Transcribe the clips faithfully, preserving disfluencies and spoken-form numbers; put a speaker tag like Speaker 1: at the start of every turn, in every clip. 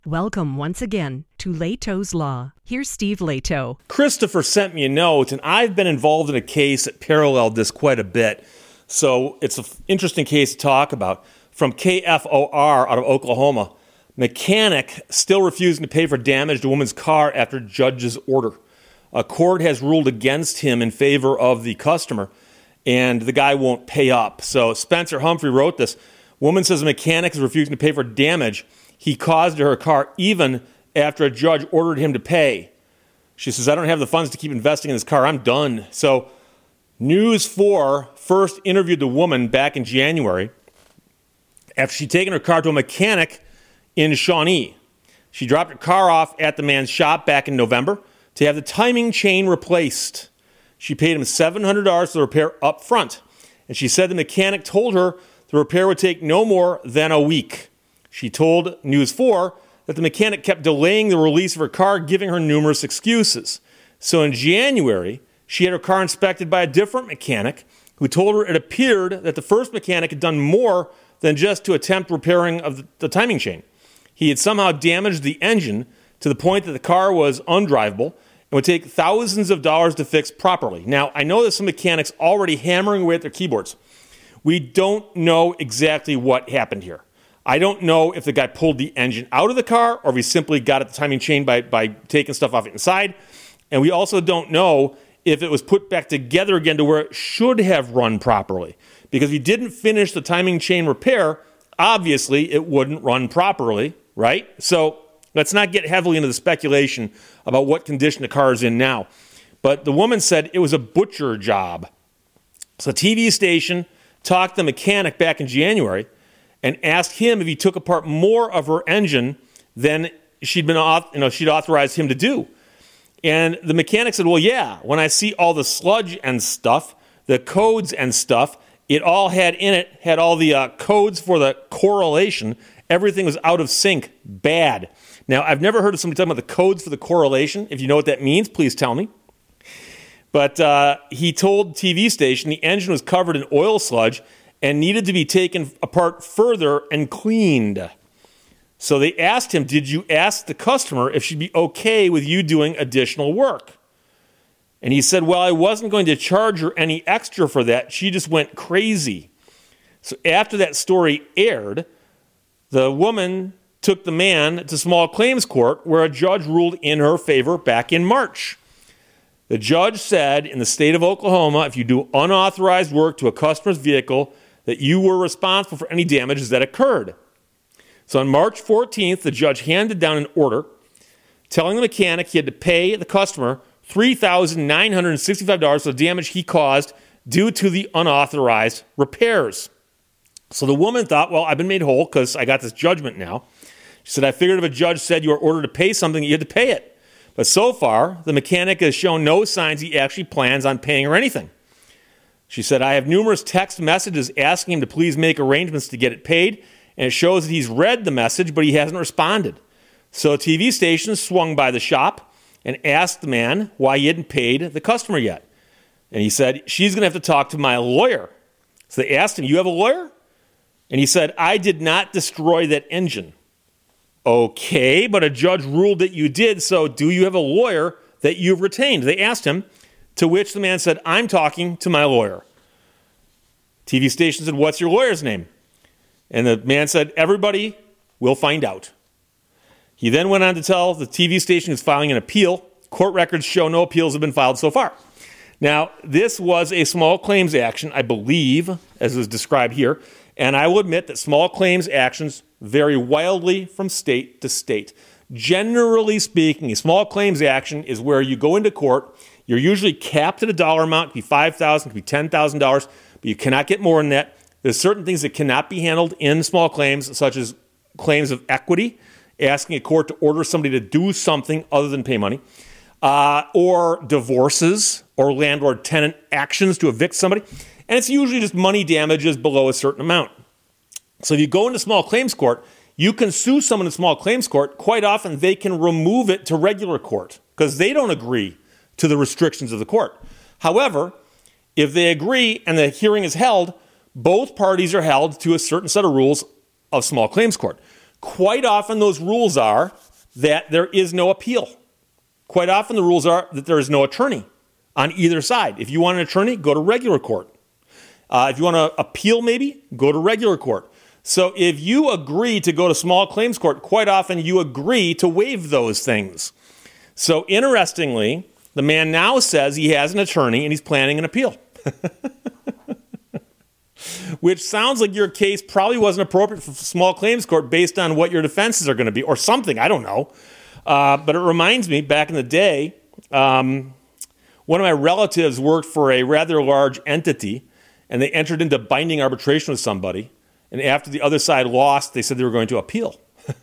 Speaker 1: Welcome once again to Lehto's Law. Here's Steve Lehto.
Speaker 2: Christopher sent me a note, and I've been involved in a case that paralleled this quite a bit. So it's an interesting case to talk about. From K F O R out of Oklahoma, mechanic still refusing to pay for damage to woman's car after judge's order. A court has ruled against him in favor of the customer, and the guy won't pay up. So Spencer Humphrey wrote this. Woman says a mechanic is refusing to pay for damage he caused to her car even after a judge ordered him to pay. She says, I don't have the funds to keep investing in this car. I'm done. So News four first interviewed the woman back in January after she'd taken her car to a mechanic in Shawnee. She dropped her car off at the man's shop back in November to have the timing chain replaced. She paid him seven hundred dollars for the repair up front, and she said the mechanic told her the repair would take no more than a week. She told News four that the mechanic kept delaying the release of her car, giving her numerous excuses. So in January, she had her car inspected by a different mechanic who told her it appeared that the first mechanic had done more than just to attempt repairing of the, the timing chain. He had somehow damaged the engine to the point that the car was undrivable and would take thousands of dollars to fix properly. Now, I know there's some mechanics already hammering away at their keyboards. We don't know exactly what happened here. I don't know if the guy pulled the engine out of the car or if he simply got at the timing chain by, by taking stuff off it inside. And we also don't know if it was put back together again to where it should have run properly. Because if he didn't finish the timing chain repair, obviously it wouldn't run properly, right? So let's not get heavily into the speculation about what condition the car is in now. But the woman said it was a butcher job. So the T V station talked to the mechanic back in January and asked him if he took apart more of her engine than she'd been, you know, she'd authorized him to do. And the mechanic said, well, yeah, when I see all the sludge and stuff, the codes and stuff, it all had in it, had all the uh, codes for the correlation. Everything was out of sync. Bad. Now, I've never heard of somebody talking about the codes for the correlation. If you know what that means, please tell me. But uh, he told the T V station the engine was covered in oil sludge and needed to be taken apart further and cleaned. So they asked him, did you ask the customer if she'd be okay with you doing additional work? And he said, well, I wasn't going to charge her any extra for that. She just went crazy. So after that story aired, the woman took the man to small claims court where a judge ruled in her favor back in March. The judge said in the state of Oklahoma, if you do unauthorized work to a customer's vehicle, that you were responsible for any damages that occurred. So on March fourteenth, the judge handed down an order telling the mechanic he had to pay the customer three thousand nine hundred sixty-five dollars for the damage he caused due to the unauthorized repairs. So the woman thought, well, I've been made whole because I got this judgment now. She said, I figured if a judge said you were ordered to pay something, you had to pay it. But so far, the mechanic has shown no signs he actually plans on paying her anything. She said, I have numerous text messages asking him to please make arrangements to get it paid, and it shows that he's read the message, but he hasn't responded. So a T V station swung by the shop and asked the man why he hadn't paid the customer yet. And he said, she's going to have to talk to my lawyer. So they asked him, you have a lawyer? And he said, I did not destroy that engine. Okay, but a judge ruled that you did, so do you have a lawyer that you've retained? They asked him, to which the man said, I'm talking to my lawyer. T V station said, what's your lawyer's name? And the man said, everybody will find out. He then went on to tell the T V station is filing an appeal. Court records show no appeals have been filed so far. Now, this was a small claims action, I believe, as is described here. And I will admit that small claims actions vary wildly from state to state. Generally speaking, a small claims action is where you go into court. You're usually capped at a dollar amount. It could be five thousand dollars, it could be ten thousand dollars, but you cannot get more than that. There's certain things that cannot be handled in small claims, such as claims of equity, asking a court to order somebody to do something other than pay money, uh, or divorces or landlord-tenant actions to evict somebody. And it's usually just money damages below a certain amount. So if you go into small claims court, you can sue someone in small claims court. Quite often, they can remove it to regular court because they don't agree to the restrictions of the court. However, if they agree and the hearing is held, both parties are held to a certain set of rules of small claims court. quite often those rules are that there is no appeal. Quite often the rules are that there is no attorney on either side. If you want an attorney, go to regular court. Uh, if you want to appeal maybe, go to regular court. So if you agree to go to small claims court, quite often you agree to waive those things. So interestingly, the man now says he has an attorney and he's planning an appeal. Which sounds like your case probably wasn't appropriate for small claims court based on what your defenses are going to be, or something, I don't know. Uh, but it reminds me, back in the day, um, one of my relatives worked for a rather large entity, and they entered into binding arbitration with somebody, and after the other side lost, they said they were going to appeal.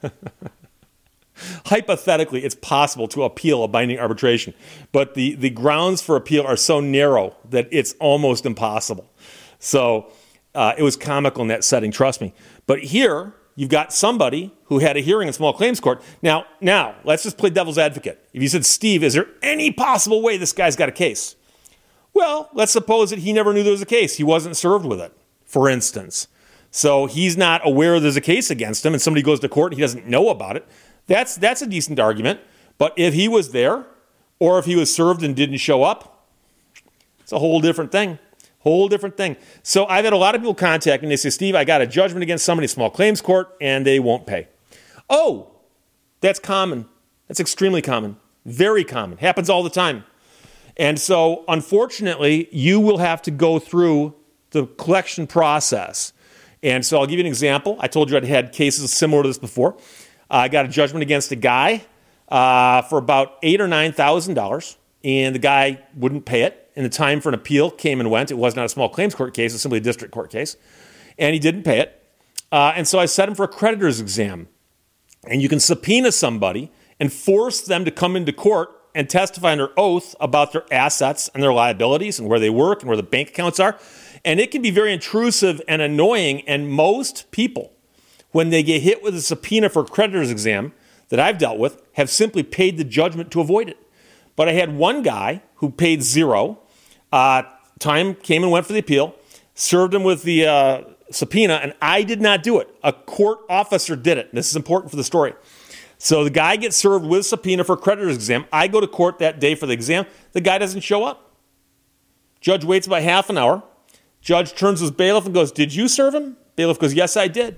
Speaker 2: Hypothetically, it's possible to appeal a binding arbitration, but the, the grounds for appeal are so narrow that it's almost impossible. So uh, it was comical in that setting, trust me. But here, you've got somebody who had a hearing in small claims court. Now, now, let's just play devil's advocate. If you said, Steve, is there any possible way this guy's got a case? Well, let's suppose that he never knew there was a case. He wasn't served with it, for instance. So he's not aware there's a case against him, and somebody goes to court and he doesn't know about it. That's, that's a decent argument. But if he was there, or if he was served and didn't show up, it's a whole different thing. Whole different thing. So I've had a lot of people contact me and they say, Steve, I got a judgment against somebody in small claims court and they won't pay. Oh, that's common. That's extremely common. Very common. Happens all the time. And so, unfortunately, you will have to go through the collection process. And so I'll give you an example. I told you I'd had cases similar to this before. Uh, I got a judgment against a guy uh, for about eight or nine thousand dollars, and the guy wouldn't pay it. And the time for an appeal came and went. It was not a small claims court case. It was simply a district court case. And he didn't pay it. Uh, and so I set him for a creditor's exam. And you can subpoena somebody and force them to come into court and testify under oath about their assets and their liabilities and where they work and where the bank accounts are. And it can be very intrusive and annoying. And most people, when they get hit with a subpoena for a creditor's exam that I've dealt with, have simply paid the judgment to avoid it. But I had one guy who paid zero. Uh, time came and went for the appeal, served him with the uh, subpoena, and I did not do it. A court officer did it. This is important for the story. So the guy gets served with subpoena for a creditor's exam. I go to court that day for the exam. The guy doesn't show up. Judge waits about half an hour. Judge turns to his bailiff and goes, did you serve him? Bailiff goes, yes, I did.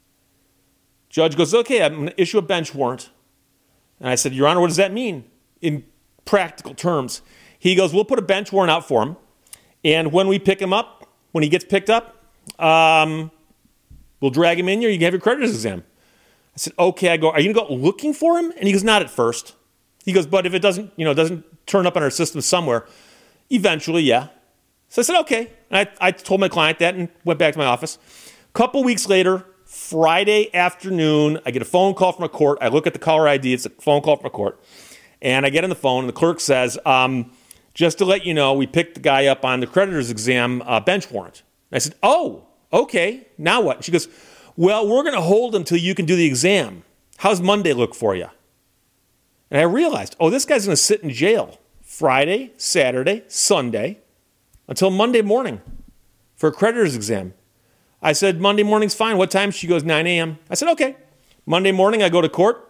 Speaker 2: Judge goes, okay, I'm going to issue a bench warrant. And I said, Your Honor, what does that mean in practical terms? He goes, we'll put a bench warrant out for him, and when we pick him up, when he gets picked up, um, we'll drag him in here. You can have your creditor's exam. I said, okay. I go, are you going to go looking for him? And he goes, not at first. He goes, but if it doesn't, you know, doesn't turn up in our system somewhere, eventually, yeah. So I said, okay. And I, I told my client that and went back to my office. A couple weeks later, Friday afternoon, I get a phone call from a court. I look at the caller I D. It's a phone call from a court. And I get on the phone, and the clerk says, um, just to let you know, we picked the guy up on the creditor's exam uh, bench warrant. And I said, oh, okay, now what? She goes, well, we're going to hold him until you can do the exam. How's Monday look for you? And I realized, oh, this guy's going to sit in jail Friday, Saturday, Sunday, until Monday morning for a creditor's exam. I said, Monday morning's fine. What time? She goes, nine a.m. I said, okay. Monday morning, I go to court,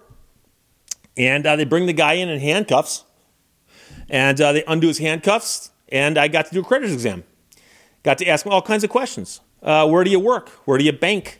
Speaker 2: and uh, they bring the guy in in handcuffs. And uh, they undo his handcuffs, and I got to do a creditor's exam. Got to ask him all kinds of questions. Uh, where do you work? Where do you bank?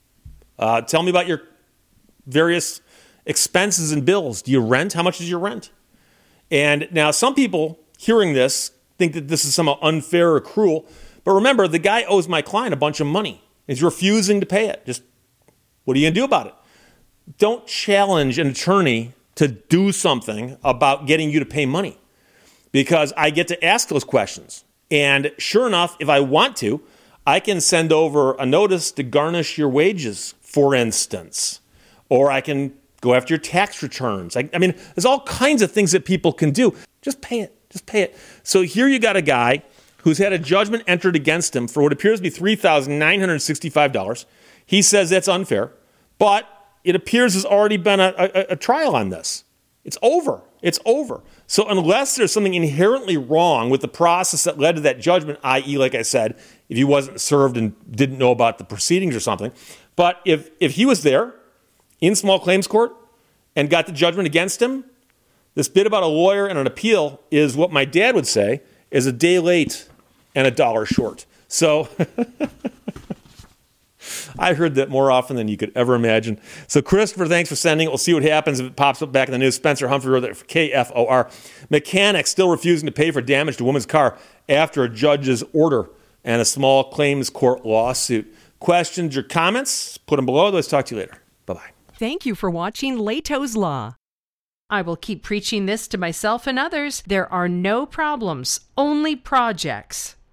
Speaker 2: Uh, tell me about your various expenses and bills. Do you rent? How much is your rent? And now some people hearing this think that this is somehow unfair or cruel. But remember, the guy owes my client a bunch of money. He's refusing to pay it. Just, what are you going to do about it? Don't challenge an attorney to do something about getting you to pay money, because I get to ask those questions. And sure enough, if I want to, I can send over a notice to garnish your wages, for instance. Or I can go after your tax returns. I, I mean, there's all kinds of things that people can do. Just pay it. Just pay it. So here you got a guy who's had a judgment entered against him for what appears to be three thousand nine hundred sixty-five dollars. He says that's unfair, but it appears there's already been a, a, a trial on this. It's over. It's over. So unless there's something inherently wrong with the process that led to that judgment, that is, like I said, if he wasn't served and didn't know about the proceedings or something, but if if he was there in small claims court and got the judgment against him. This bit about a lawyer and an appeal is what my dad would say is a day late and a dollar short. So I heard that more often than you could ever imagine. So Christopher, thanks for sending it. We'll see what happens if it pops up back in the news. Spencer Humphrey wrote that for K F O R. Mechanic still refusing to pay for damage to woman's car after a judge's order and a small claims court lawsuit. Questions or comments? Put them below. Let's talk to you later. Bye-bye.
Speaker 1: Thank you for watching Leto's Law. I will keep preaching this to myself and others. There are no problems, only projects.